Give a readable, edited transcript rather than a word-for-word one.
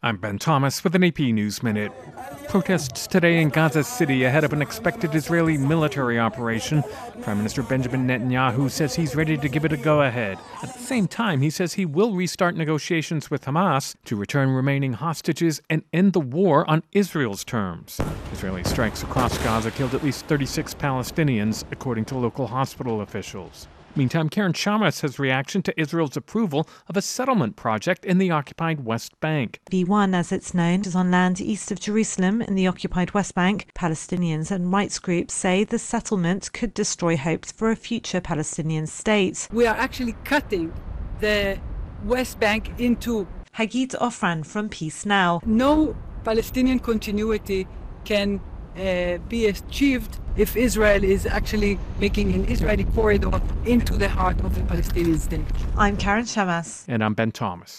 I'm Ben Thomas with an AP News Minute. Protests today in Gaza City ahead of an expected Israeli military operation. Prime Minister Benjamin Netanyahu says he's ready to give it a go-ahead. At the same time, he says he will restart negotiations with Hamas to return remaining hostages and end the war on Israel's terms. Israeli strikes across Gaza killed at least 36 Palestinians, according to local hospital officials. Meantime, Karen Shamas has reaction to Israel's approval of a settlement project in the occupied West Bank. B1, as it's known, is on land east of Jerusalem in the occupied West Bank. Palestinians and rights groups say the settlement could destroy hopes for a future Palestinian state. We are actually cutting the West Bank into... Hagit Ofran from Peace Now. No Palestinian continuity can be achieved if Israel is actually making an Israeli corridor into the heart of the Palestinian state. I'm Karen Shamas. And I'm Ben Thomas.